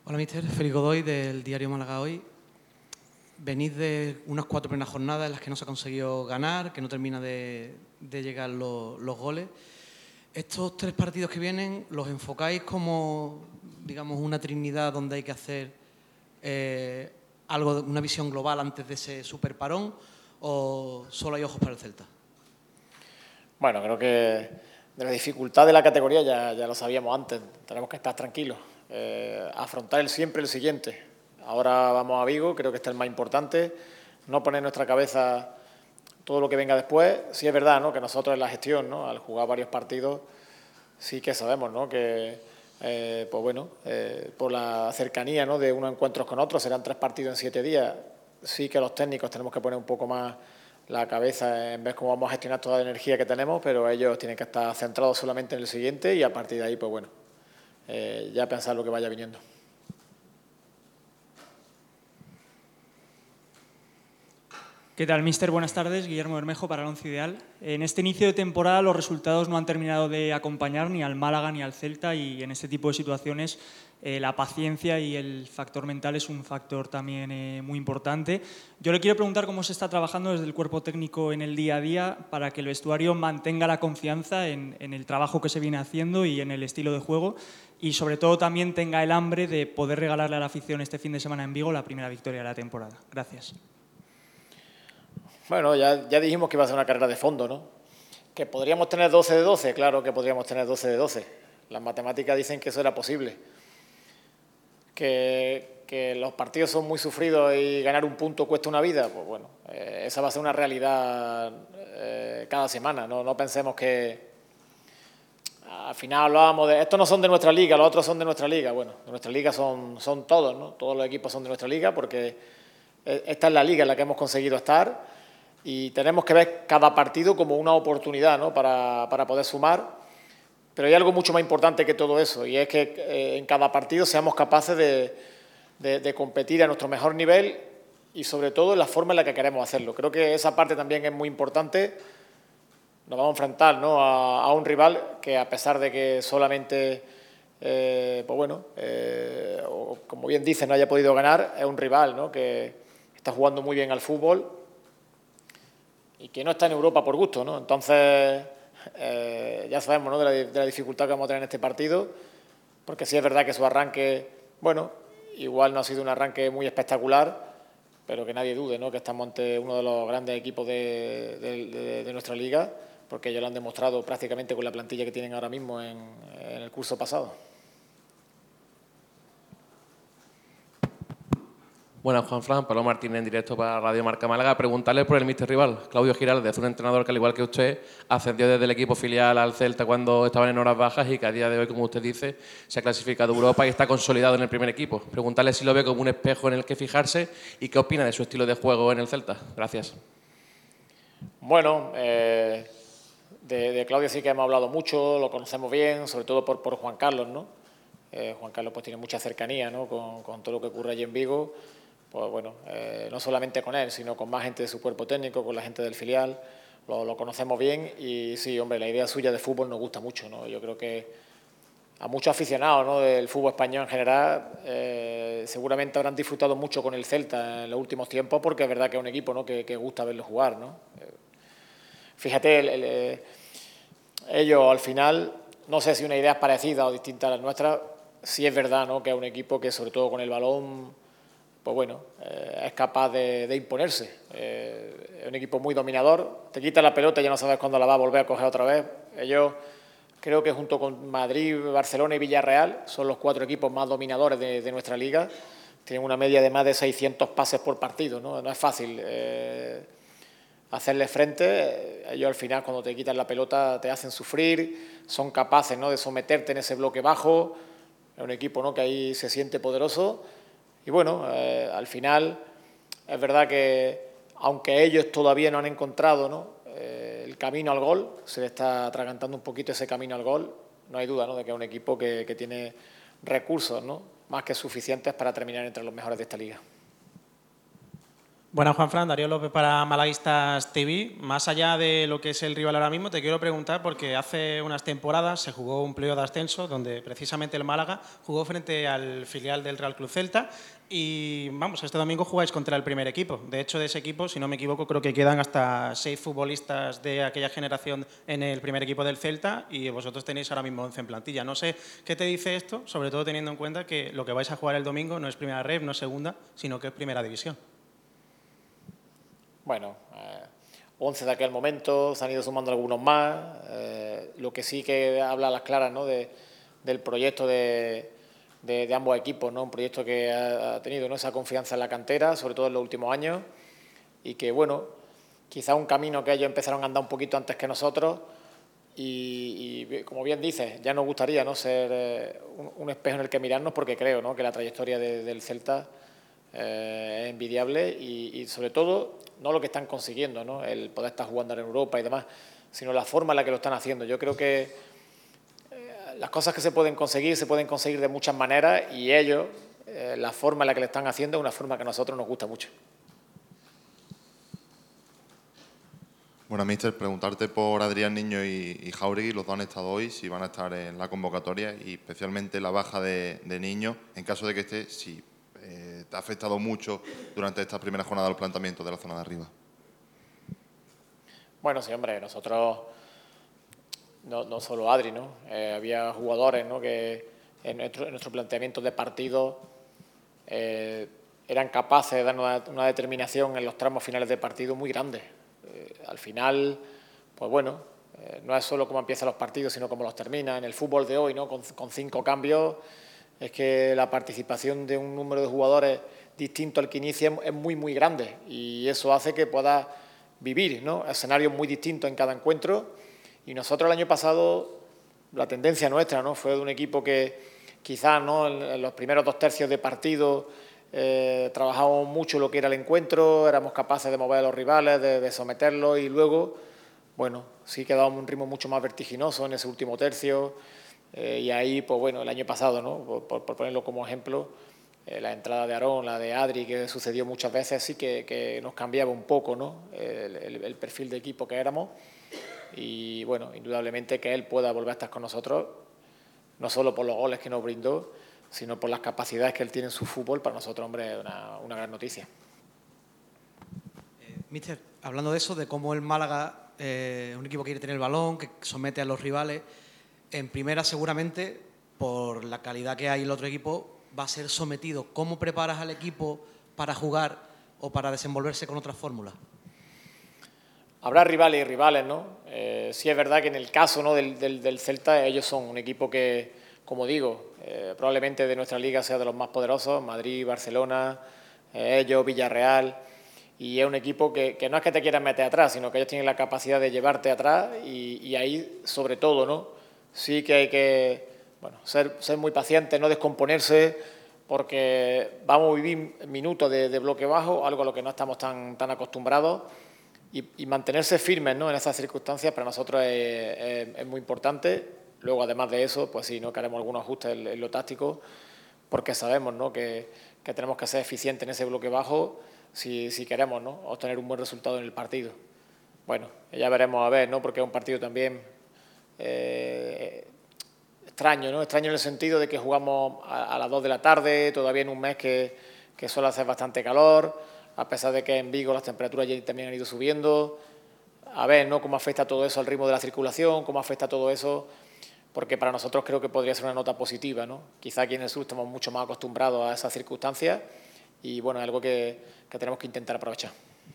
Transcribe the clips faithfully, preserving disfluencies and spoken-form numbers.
Hola, míster. Félix Godoy, del diario Málaga Hoy. Venís de unas cuatro primeras jornadas en las que no se ha conseguido ganar, que no termina de, de llegar lo, los goles. Estos tres partidos que vienen, ¿los enfocáis como, digamos, una trinidad donde hay que hacer eh, algo, una visión global antes de ese super parón, o solo hay ojos para el Celta? Bueno, creo que de la dificultad de la categoría ya, ya lo sabíamos antes. Tenemos que estar tranquilos, eh, afrontar el siempre el siguiente. Ahora vamos a Vigo, creo que este es el más importante. No poner en nuestra cabeza todo lo que venga después. Sí es verdad, ¿no?, que nosotros en la gestión, ¿no?, al jugar varios partidos, sí que sabemos, ¿no?, que eh, pues bueno, eh, por la cercanía, ¿no?, de unos encuentros con otros, serán tres partidos en siete días. Sí que los técnicos tenemos que poner un poco más la cabeza en ver cómo vamos a gestionar toda la energía que tenemos, pero ellos tienen que estar centrados solamente en el siguiente y a partir de ahí, pues bueno, eh, ya pensar lo que vaya viniendo. ¿Qué tal, míster? Buenas tardes. Guillermo Bermejo para el Once Ideal. En este inicio de temporada los resultados no han terminado de acompañar ni al Málaga ni al Celta, y en este tipo de situaciones eh, la paciencia y el factor mental es un factor también eh, muy importante. Yo le quiero preguntar cómo se está trabajando desde el cuerpo técnico en el día a día para que el vestuario mantenga la confianza en, en el trabajo que se viene haciendo y en el estilo de juego, y sobre todo también tenga el hambre de poder regalarle a la afición este fin de semana en Vigo la primera victoria de la temporada. Gracias. Bueno, ya, ya dijimos que iba a ser una carrera de fondo, ¿no? Que podríamos tener doce de doce, claro que podríamos tener doce de doce. Las matemáticas dicen que eso era posible. Que, que los partidos son muy sufridos y ganar un punto cuesta una vida, pues bueno, eh, esa va a ser una realidad eh, cada semana. ¿no? No pensemos que al final hablábamos de estos no son de nuestra liga, los otros son de nuestra liga. Bueno, de nuestra liga son, son todos, ¿no? Todos los equipos son de nuestra liga porque esta es la liga en la que hemos conseguido estar. Y tenemos que ver cada partido como una oportunidad, ¿no?, para, para poder sumar. Pero hay algo mucho más importante que todo eso, y es que eh, en cada partido seamos capaces de, de, de competir a nuestro mejor nivel y, sobre todo, en la forma en la que queremos hacerlo. Creo que esa parte también es muy importante. Nos vamos a enfrentar, ¿no?, a, a un rival que, a pesar de que solamente, eh, pues bueno, eh, o, como bien dice, no haya podido ganar, es un rival, ¿no?, que está jugando muy bien al fútbol y que no está en Europa por gusto, ¿no? Entonces, eh, ya sabemos, ¿no?, de la, de la dificultad que vamos a tener en este partido, porque sí es verdad que su arranque, bueno, igual no ha sido un arranque muy espectacular, pero que nadie dude, ¿no?, que estamos ante uno de los grandes equipos de, de, de, de nuestra liga, porque ellos lo han demostrado prácticamente con la plantilla que tienen ahora mismo en, en el curso pasado. Buenas, Juanfran. Pablo Martínez en directo para Radio Marca Málaga. Preguntarle por el míster rival, Claudio Giraldez, un entrenador que, al igual que usted, ascendió desde el equipo filial al Celta cuando estaban en horas bajas y que a día de hoy, como usted dice, se ha clasificado a Europa y está consolidado en el primer equipo. Preguntarle si lo ve como un espejo en el que fijarse y qué opina de su estilo de juego en el Celta. Gracias. Bueno, eh, de, de Claudio sí que hemos hablado mucho, lo conocemos bien, sobre todo por, por Juan Carlos, ¿no? Eh, Juan Carlos pues tiene mucha cercanía, ¿no?, con, con todo lo que ocurre allí en Vigo. Pues bueno, eh, no solamente con él, sino con más gente de su cuerpo técnico, con la gente del filial, lo, lo conocemos bien y sí, hombre, la idea suya de fútbol nos gusta mucho, ¿no? Yo creo que a muchos aficionados, ¿no?, del fútbol español en general, eh, seguramente habrán disfrutado mucho con el Celta en los últimos tiempos, porque es verdad que es un equipo, ¿no?, que, que gusta verlo jugar, ¿no? Eh, fíjate, el, el, el, ellos al final, no sé si una idea es parecida o distinta a la nuestra, sí es verdad, ¿no?, que es un equipo que, sobre todo con el balón, pues bueno, eh, es capaz de, de imponerse. Eh, es un equipo muy dominador, te quita la pelota y ya no sabes cuándo la va a volver a coger otra vez. Ellos, creo que junto con Madrid, Barcelona y Villarreal, son los cuatro equipos más dominadores de, de nuestra liga. Tienen una media de más de seiscientos pases por partido, ¿no? No es fácil eh, hacerle frente. Ellos al final, cuando te quitan la pelota, te hacen sufrir, son capaces, ¿no?, de someterte en ese bloque bajo. Es un equipo, ¿no?, que ahí se siente poderoso. Y bueno, eh, al final es verdad que, aunque ellos todavía no han encontrado, ¿no?, eh, el camino al gol, se le está atragantando un poquito ese camino al gol, no hay duda, ¿no?, de que es un equipo que, que tiene recursos, ¿no?, más que suficientes para terminar entre los mejores de esta liga. Buenas, Juanfran. Darío López para Malaguistas T V. Más allá de lo que es el rival ahora mismo, te quiero preguntar porque hace unas temporadas se jugó un playoff de ascenso donde precisamente el Málaga jugó frente al filial del Real Club Celta y, vamos, este domingo jugáis contra el primer equipo. De hecho, de ese equipo, si no me equivoco, creo que quedan hasta seis futbolistas de aquella generación en el primer equipo del Celta y vosotros tenéis ahora mismo once en plantilla. No sé qué te dice esto, sobre todo teniendo en cuenta que lo que vais a jugar el domingo no es primera ref, no es segunda, sino que es primera división. Bueno, eh, once de aquel momento, se han ido sumando algunos más, eh, lo que sí que habla a las claras, ¿no?, de, del proyecto de, de, de ambos equipos, ¿no?, un proyecto que ha, ha tenido, ¿no?, esa confianza en la cantera, sobre todo en los últimos años, y que, bueno, quizá un camino que ellos empezaron a andar un poquito antes que nosotros, y, y como bien dices, ya nos gustaría, ¿no?, ser eh, un, un espejo en el que mirarnos, porque creo, ¿no?, que la trayectoria de, del Celta eh, es envidiable y, y sobre todo no lo que están consiguiendo, ¿no?, el poder estar jugando en Europa y demás, sino la forma en la que lo están haciendo. Yo creo que eh, las cosas que se pueden conseguir se pueden conseguir de muchas maneras y ellos, eh, la forma en la que lo están haciendo es una forma que a nosotros nos gusta mucho. Bueno, míster, preguntarte por Adrián Niño y, y Jáuregui, los dos han estado hoy, si van a estar en la convocatoria y especialmente la baja de, de Niño, en caso de que esté, si eh, te ha afectado mucho durante esta primera jornada el planteamiento de la zona de arriba. Bueno, sí, hombre, nosotros, no, no solo Adri, ¿no? Eh, había jugadores, ¿no?, que en nuestro, en nuestro planteamiento de partido eh, eran capaces de dar una, una determinación en los tramos finales de partido muy grande. Eh, al final, pues bueno, eh, no es solo cómo empiezan los partidos, sino cómo los termina. En el fútbol de hoy, ¿no?, con, con cinco cambios, es que la participación de un número de jugadores distinto al que inicia es muy, muy grande y eso hace que pueda vivir, ¿no?, escenarios muy distintos en cada encuentro. Y nosotros el año pasado, la tendencia nuestra, ¿no?, fue de un equipo que quizás, ¿no?, en, en los primeros dos tercios de partido eh, trabajábamos mucho lo que era el encuentro, éramos capaces de mover a los rivales, de, de someterlos y luego, bueno, sí quedábamos un ritmo mucho más vertiginoso en ese último tercio. Eh, y ahí, pues bueno, el año pasado, ¿no?, por, por ponerlo como ejemplo, eh, la entrada de Aarón, la de Adri, que sucedió muchas veces, sí que, que nos cambiaba un poco, ¿no?, el, el, el perfil de equipo que éramos. Y bueno, indudablemente que él pueda volver a estar con nosotros, no solo por los goles que nos brindó, sino por las capacidades que él tiene en su fútbol, para nosotros, hombre, es una, una gran noticia. Eh, Míster, hablando de eso, de cómo el Málaga es eh, un equipo que quiere tener el balón, que somete a los rivales, en primera seguramente, por la calidad que hay en el otro equipo, va a ser sometido. ¿Cómo preparas al equipo para jugar o para desenvolverse con otras fórmulas? Habrá rivales y rivales, ¿no? Eh, sí es verdad que en el caso, ¿no?, del, del, del Celta, ellos son un equipo que, como digo, eh, probablemente de nuestra liga sea de los más poderosos, Madrid, Barcelona, eh, ellos, Villarreal, y es un equipo que, que no es que te quieran meter atrás, sino que ellos tienen la capacidad de llevarte atrás y, y ahí, sobre todo, ¿no?, sí que hay que, bueno, ser, ser muy pacientes, no descomponerse, porque vamos a vivir minutos de, de bloque bajo, algo a lo que no estamos tan, tan acostumbrados, y, y mantenerse firmes, ¿no?, en esas circunstancias para nosotros es, es, es muy importante. Luego, además de eso, pues sí, ¿no?, que haremos algunos ajustes en, en lo táctico, porque sabemos, ¿no?, que, que tenemos que ser eficientes en ese bloque bajo si, si queremos, ¿no?, obtener un buen resultado en el partido. Bueno, ya veremos a ver, ¿no?, porque es un partido también Eh, extraño, ¿no? Extraño en el sentido de que jugamos a, a las dos de la tarde, todavía en un mes que, que suele hacer bastante calor, a pesar de que en Vigo las temperaturas ya también han ido subiendo. A ver, ¿no?, cómo afecta todo eso al ritmo de la circulación, cómo afecta todo eso, porque para nosotros creo que podría ser una nota positiva, ¿no? Quizá aquí en el sur estamos mucho más acostumbrados a esas circunstancias y, bueno, es algo que, que tenemos que intentar aprovechar.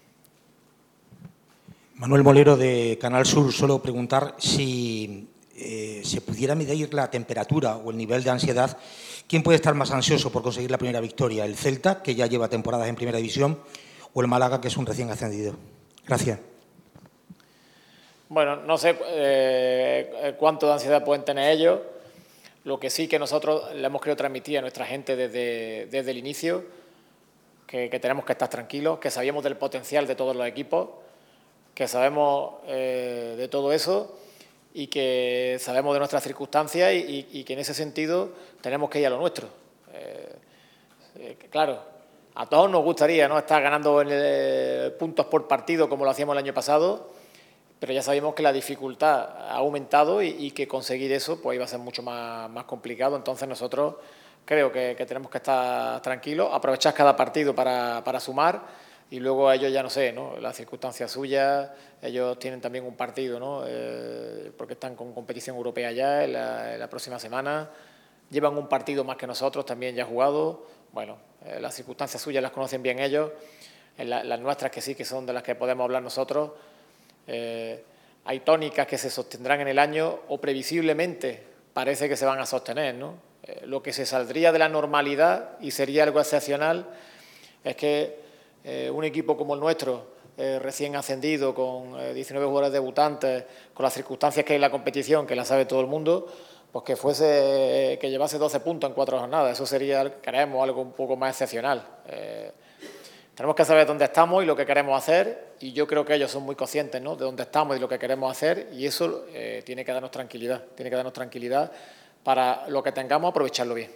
Manuel Molero, de Canal Sur, solo preguntar si eh, se pudiera medir la temperatura o el nivel de ansiedad, ¿quién puede estar más ansioso por conseguir la primera victoria? ¿El Celta, que ya lleva temporadas en Primera División, o el Málaga, que es un recién ascendido? Gracias. Bueno, no sé eh, cuánto de ansiedad pueden tener ellos. Lo que sí que nosotros le hemos querido transmitir a nuestra gente desde, desde el inicio, que, que tenemos que estar tranquilos, que sabíamos del potencial de todos los equipos, que sabemos eh, de todo eso y que sabemos de nuestras circunstancias y, y, y que en ese sentido tenemos que ir a lo nuestro. Eh, eh, claro, a todos nos gustaría, ¿no?, estar ganando en el, puntos por partido como lo hacíamos el año pasado, pero ya sabemos que la dificultad ha aumentado y, y que conseguir eso pues iba a ser mucho más, más complicado. Entonces nosotros creo que, que tenemos que estar tranquilos, aprovechar cada partido para, para sumar, y luego ellos ya no sé, ¿no?, las circunstancias suyas, ellos tienen también un partido, ¿no?, eh, porque están con competición europea ya en la, en la próxima semana, llevan un partido más que nosotros, también ya jugado. Bueno, eh, las circunstancias suyas las conocen bien ellos, en la, las nuestras que sí, que son de las que podemos hablar nosotros. Eh, hay tónicas que se sostendrán en el año o previsiblemente parece que se van a sostener, ¿no? Eh, lo que se saldría de la normalidad y sería algo excepcional es que eh, un equipo como el nuestro, eh, recién ascendido, con eh, diecinueve jugadores debutantes, con las circunstancias que hay en la competición, que la sabe todo el mundo, pues que fuese, eh, que llevase doce puntos en cuatro jornadas. Eso sería, creemos, algo un poco más excepcional. Eh, Tenemos que saber dónde estamos y lo que queremos hacer, y yo creo que ellos son muy conscientes, ¿no?, de dónde estamos y lo que queremos hacer, y eso eh, tiene que darnos tranquilidad, tiene que darnos tranquilidad para lo que tengamos, aprovecharlo bien.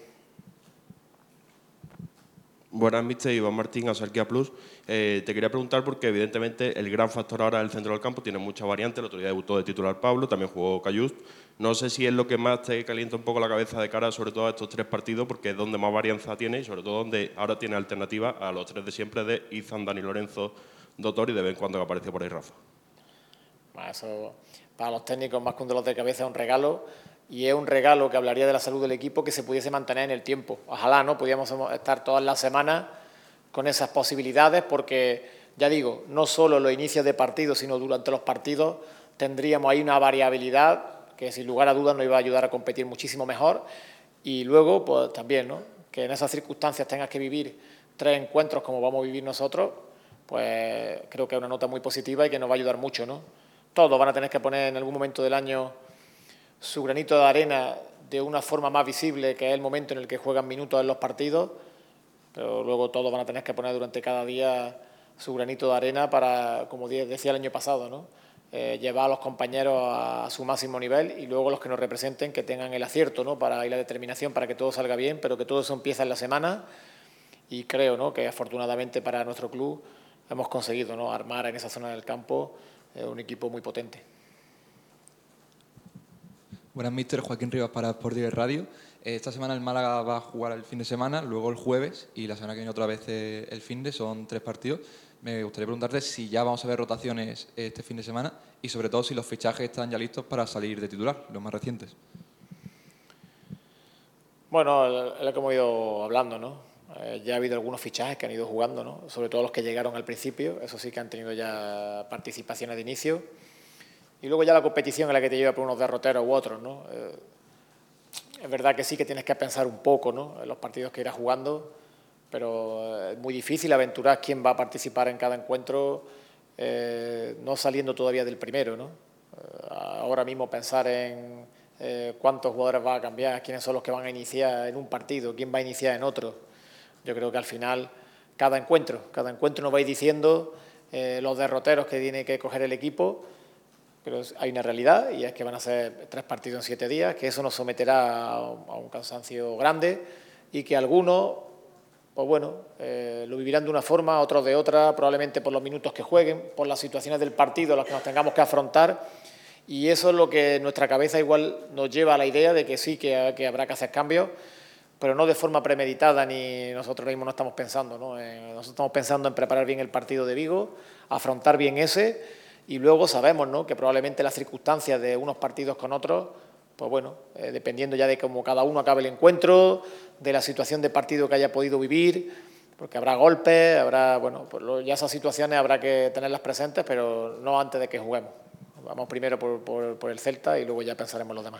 Buenas, míster Iván Martín, Auserquia Plus. Eh, te quería preguntar porque, evidentemente, el gran factor ahora del centro del campo tiene muchas variantes. El otro día debutó de titular Pablo, también jugó Cayust. No sé si es lo que más te calienta un poco la cabeza de cara, sobre todo a estos tres partidos, porque es donde más varianza tiene y, sobre todo, donde ahora tiene alternativa a los tres de siempre de Izan, Dani Lorenzo, Doctor y de vez en cuando que aparece por ahí Rafa. Bueno, eso, para los técnicos, más que un dolor de cabeza, es un regalo. Y es un regalo que hablaría de la salud del equipo, que se pudiese mantener en el tiempo. Ojalá, ¿no?, pudiéramos estar todas las semanas con esas posibilidades, porque, ya digo, no solo los inicios de partidos, sino durante los partidos tendríamos ahí una variabilidad que, sin lugar a dudas, nos iba a ayudar a competir muchísimo mejor. Y luego, pues también, ¿no?, que en esas circunstancias tengas que vivir tres encuentros como vamos a vivir nosotros, pues creo que es una nota muy positiva y que nos va a ayudar mucho, ¿no? Todos van a tener que poner en algún momento del año su granito de arena de una forma más visible, que es el momento en el que juegan minutos en los partidos, pero luego todos van a tener que poner durante cada día su granito de arena para, como decía el año pasado, ¿no?, eh, llevar a los compañeros a, a su máximo nivel, y luego los que nos representen que tengan el acierto, ¿no?, para, y la determinación para que todo salga bien, pero que todo eso empieza en la semana, y creo, ¿no?, que afortunadamente para nuestro club hemos conseguido, ¿no?, armar en esa zona del campo eh, un equipo muy potente. Buenas, míster Joaquín Rivas para Sport Direct Radio. Esta semana el Málaga va a jugar el fin de semana, luego el jueves, y la semana que viene otra vez el fin de, son tres partidos. Me gustaría preguntarte si ya vamos a ver rotaciones este fin de semana y, sobre todo, si los fichajes están ya listos para salir de titular, los más recientes. Bueno, es lo que hemos ido hablando, ¿no? Eh, ya ha habido algunos fichajes que han ido jugando, ¿no?, sobre todo los que llegaron al principio, eso sí que han tenido ya participaciones de inicio. Y luego ya la competición en la que te lleva por unos derroteros u otros, ¿no? Eh, es verdad que sí que tienes que pensar un poco, ¿no?, en los partidos que irás jugando, pero es muy difícil aventurar quién va a participar en cada encuentro, eh, no saliendo todavía del primero, ¿no? Eh, ahora mismo pensar en eh, cuántos jugadores va a cambiar, quiénes son los que van a iniciar en un partido, quién va a iniciar en otro. Yo creo que al final cada encuentro, cada encuentro nos va a ir diciendo eh, los derroteros que tiene que coger el equipo. Pero hay una realidad, y es que van a ser tres partidos en siete días, que eso nos someterá a un cansancio grande, y que algunos, pues bueno, eh, lo vivirán de una forma, otros de otra, probablemente por los minutos que jueguen, por las situaciones del partido a las que nos tengamos que afrontar, y eso es lo que nuestra cabeza igual nos lleva a la idea de que sí, que, que habrá que hacer cambios, pero no de forma premeditada, ni nosotros mismos no estamos pensando, ¿no? Eh, nosotros estamos pensando en preparar bien el partido de Vigo, afrontar bien ese. Y luego sabemos, ¿no?, que probablemente las circunstancias de unos partidos con otros, pues bueno, eh, dependiendo ya de cómo cada uno acabe el encuentro, de la situación de partido que haya podido vivir, porque habrá golpes, habrá, bueno, pues lo, ya esas situaciones habrá que tenerlas presentes, pero no antes de que juguemos. Vamos primero por, por, por el Celta y luego ya pensaremos los demás.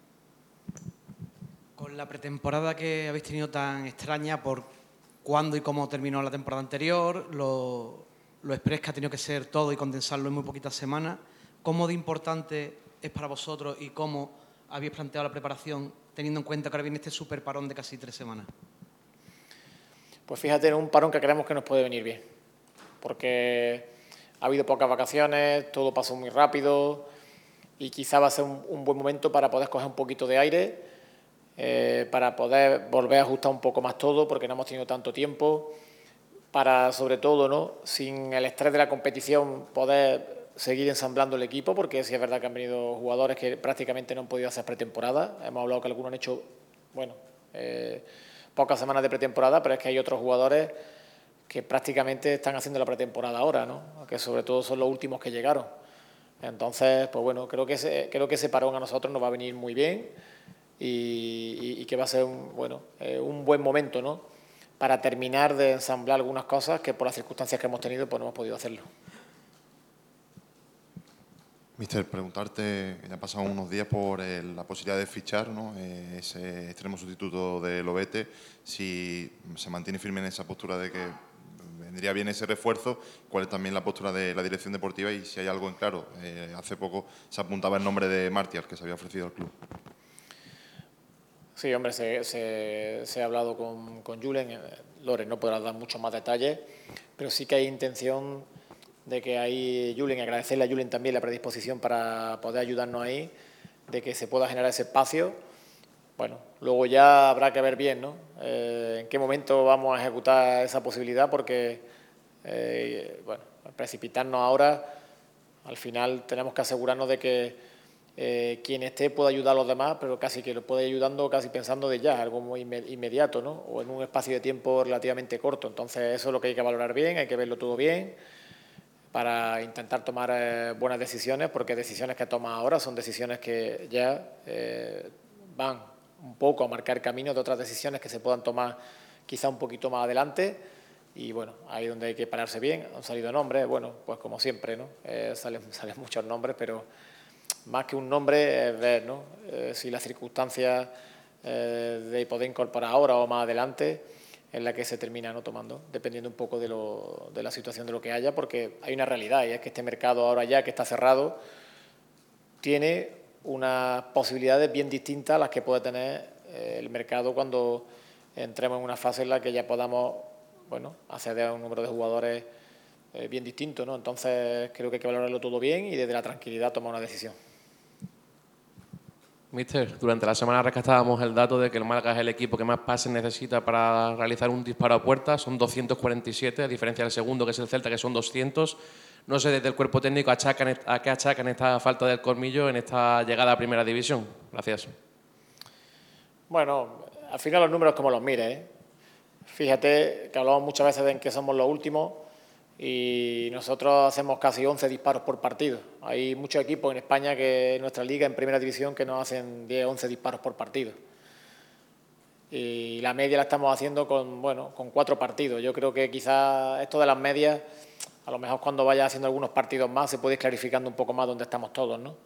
Con la pretemporada que habéis tenido tan extraña por cuándo y cómo terminó la temporada anterior, lo... lo express que ha tenido que ser todo y condensarlo en muy poquitas semanas, ¿cómo de importante es para vosotros y cómo habéis planteado la preparación teniendo en cuenta que ahora viene este súper parón de casi tres semanas? Pues fíjate, en un parón que creemos que nos puede venir bien, porque ha habido pocas vacaciones, todo pasó muy rápido y quizá va a ser un, un buen momento para poder coger un poquito de aire, eh, para poder volver a ajustar un poco más todo, porque no hemos tenido tanto tiempo. para, sobre todo, ¿no?, sin el estrés de la competición, poder seguir ensamblando el equipo, porque sí es verdad que han venido jugadores que prácticamente no han podido hacer pretemporada. Hemos hablado que algunos han hecho, bueno, eh, pocas semanas de pretemporada, pero es que hay otros jugadores que prácticamente están haciendo la pretemporada ahora, ¿no?, que sobre todo son los últimos que llegaron. Entonces, pues bueno, creo que ese, creo que ese parón a nosotros nos va a venir muy bien y, y, y que va a ser un, bueno, eh, un buen momento, ¿no?, para terminar de ensamblar algunas cosas que por las circunstancias que hemos tenido pues no hemos podido hacerlo. Mister, preguntarte, ya han pasado unos días por el, la posibilidad de fichar, ¿no?, eh, ese extremo sustituto de Lobete, si se mantiene firme en esa postura de que vendría bien ese refuerzo, cuál es también la postura de la dirección deportiva y si hay algo en claro. Eh, hace poco se apuntaba el nombre de Martial, que se había ofrecido al club. Sí, hombre, se, se, se ha hablado con, con Julen. Loren no podrá dar muchos más detalles, pero sí que hay intención de que hay Julen, y agradecerle a Julen también la predisposición para poder ayudarnos ahí, de que se pueda generar ese espacio. Bueno, luego ya habrá que ver bien, ¿no?, eh, en qué momento vamos a ejecutar esa posibilidad, porque, eh, bueno, precipitarnos ahora, al final tenemos que asegurarnos de que Eh, quien esté puede ayudar a los demás, pero casi que lo puede ir ayudando casi pensando de ya, algo muy inmediato, ¿no?, o en un espacio de tiempo relativamente corto. Entonces eso es lo que hay que valorar bien, hay que verlo todo bien para intentar tomar eh, buenas decisiones, porque decisiones que tomas ahora son decisiones que ya eh, van un poco a marcar camino de otras decisiones que se puedan tomar quizá un poquito más adelante. Y bueno, ahí donde hay que pararse bien. Han salido nombres, bueno, pues como siempre, ¿no?, eh, salen, salen muchos nombres, pero más que un nombre, es ver, ¿no?, eh, si las circunstancias eh, de poder incorporar ahora o más adelante es la que se termina, ¿no?, tomando, dependiendo un poco de, lo, de la situación de lo que haya, porque hay una realidad, y es que este mercado ahora ya que está cerrado tiene unas posibilidades bien distintas a las que puede tener eh, el mercado cuando entremos en una fase en la que ya podamos, bueno, acceder a un número de jugadores eh, bien distinto, ¿no? Entonces creo que hay que valorarlo todo bien y desde la tranquilidad tomar una decisión. Mister, durante la semana rescatábamos el dato de que el Málaga es el equipo que más pases necesita para realizar un disparo a puerta, son doscientos cuarenta y siete, a diferencia del segundo, que es el Celta, que son doscientos. No sé desde el cuerpo técnico achacan, a qué achacan esta falta del colmillo en esta llegada a Primera División. Gracias. Bueno, al final los números como los mires, ¿eh? Fíjate que hablamos muchas veces de en que somos los últimos y nosotros hacemos casi once disparos por partido. Hay muchos equipos en España, que en nuestra liga, en Primera División, que nos hacen diez, once disparos por partido. Y la media la estamos haciendo con, bueno, con cuatro partidos. Yo creo que quizás esto de las medias, a lo mejor cuando vaya haciendo algunos partidos más, se puede ir clarificando un poco más dónde estamos todos, ¿no?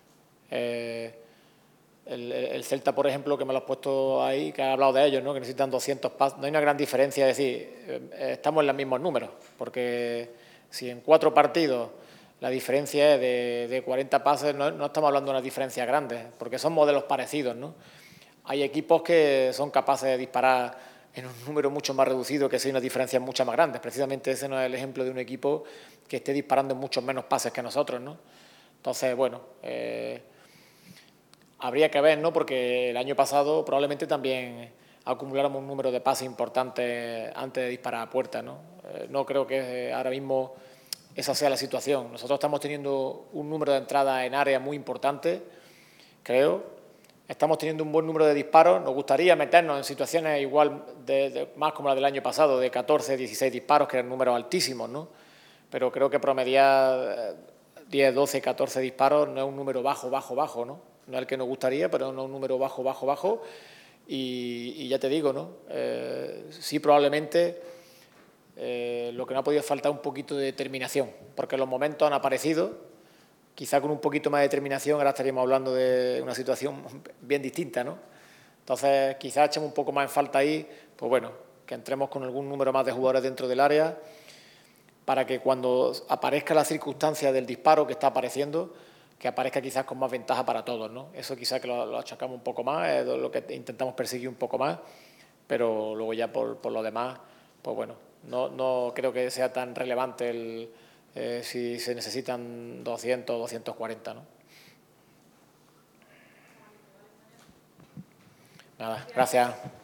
Eh, el, el Celta, por ejemplo, que me lo has puesto ahí, que has hablado de ellos, ¿no?, que necesitan doscientos pases. No hay una gran diferencia, es decir, eh, estamos en los mismos números, porque si en cuatro partidos la diferencia es de, de cuarenta pases, no, no estamos hablando de una diferencia grande, porque son modelos parecidos, ¿no? Hay equipos que son capaces de disparar en un número mucho más reducido, que si hay unas diferencias mucho más grandes. Precisamente ese no es el ejemplo de un equipo que esté disparando en muchos menos pases que nosotros, ¿no? Entonces, bueno, eh, habría que ver, ¿no?, porque el año pasado probablemente también acumuláramos un número de pases importantes antes de disparar a puerta, ¿no? Eh, no creo que ahora mismo esa sea la situación. Nosotros estamos teniendo un número de entradas en área muy importante, creo. Estamos teniendo un buen número de disparos. Nos gustaría meternos en situaciones igual, de, de, más como la del año pasado, de catorce, dieciséis disparos, que eran números altísimos, ¿no? Pero creo que promediar diez, doce, catorce disparos no es un número bajo, bajo, bajo, ¿no? No es el que nos gustaría, pero no es un número bajo, bajo, bajo. Y, y ya te digo, ¿no? Eh, sí, probablemente eh, lo que no ha podido faltar un poquito de determinación, porque los momentos han aparecido. Quizá con un poquito más de determinación ahora estaríamos hablando de una situación bien distinta, ¿no? Entonces, quizá echemos un poco más en falta ahí, pues bueno, que entremos con algún número más de jugadores dentro del área, para que cuando aparezca la circunstancia del disparo que está apareciendo, que aparezca quizás con más ventaja para todos, ¿no? Eso quizás que lo, lo achacamos un poco más, es lo que intentamos perseguir un poco más, pero luego ya por, por lo demás, pues bueno, no, no creo que sea tan relevante el, eh, si se necesitan doscientos o doscientos cuarenta, ¿no? Nada, gracias.